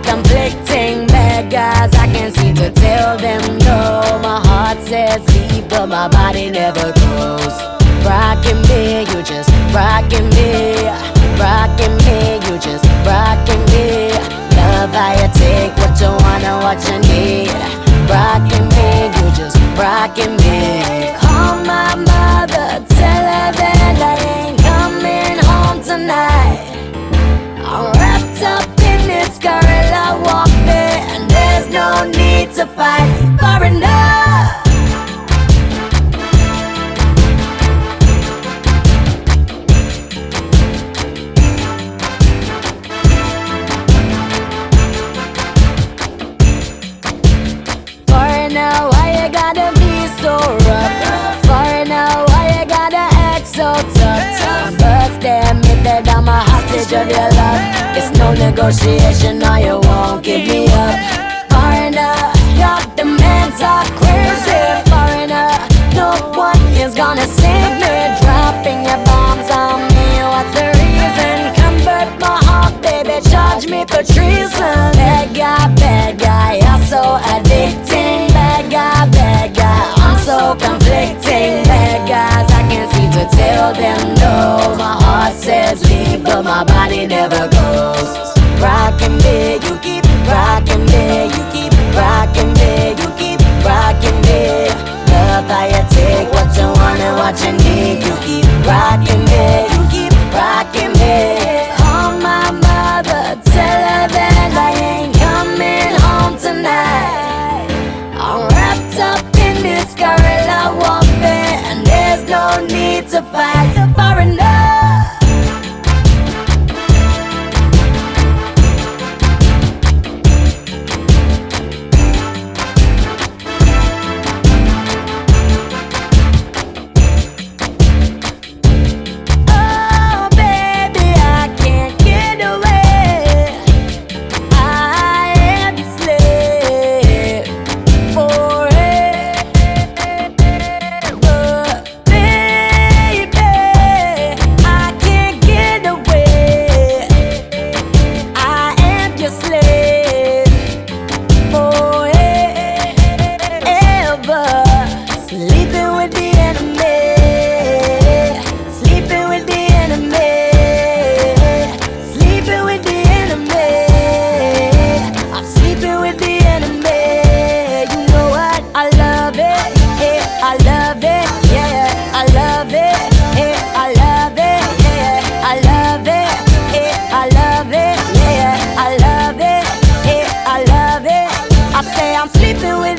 conflicting. Bad guys, I can't seem to tell them no. My heart says leave, but my body never goes. Rockin' me, you just rockin' me. Rockin' me, you just rockin' me. Love how you take what you want and what you need. Rockin' me, you just rockin' me. Call my mother, tell her that I ain't coming home tonight. I'm wrapped up in this gorilla warfare, and there's no need to fight for enough. Now, why you gotta be so rough? For now, why you gotta act so tough? First they admit that I'm a hostage of your love. It's no negotiation, no, you won't give me up. Foreigner, your demands are crazy. Foreigner, no one is gonna save me. Dropping your bombs on me, what's the reason? Convert my heart, baby, charge me for treason. Bad guy, you're so addicting. Bad guy, I'm so conflicting. Bad guys, I can't seem to tell them no. My heart says leave, but my body never goes. Rockin' me, you keep rockin' me. You keep rockin' me, you keep rockin' me. Love how you take what you want and what you need. You keep rockin' me, you keep rockin' me. Call my mother, tell her that I ain't coming home tonight. I'm wrapped up in this gorilla warfare, and there's no need to fight for enough. Oh baby, I can't get away. I am your slave. I say I'm sleeping with